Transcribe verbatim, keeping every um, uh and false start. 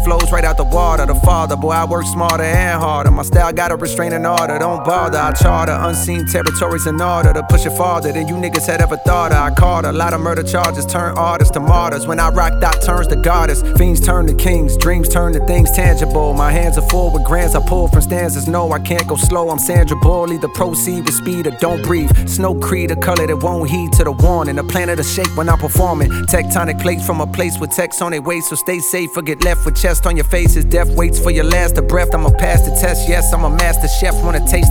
flows right out the water. The father, boy, I work smarter and harder. My style got a restraining order, don't bother. I charter unseen territories in order to push it farther than you niggas had ever thought of. I caught a lot of murder charges, turn artists to martyrs. When I rock, dot turns to goddess. Fiends turn to kings, dreams turn to things tangible. My hands are full with grants I pull from stanzas. No, I can't go slow, I'm Sandra Bull. Either proceed with speed or don't breathe. Snow Creed, a color that won't heed to the warning. A planet of shake when I'm performing. Tectonic plates from a place with text on their waist. So stay safe or get left with chest on your face. As death waits for your last of breath. I'ma pass the test, yes, I'm a master chef. Wanna taste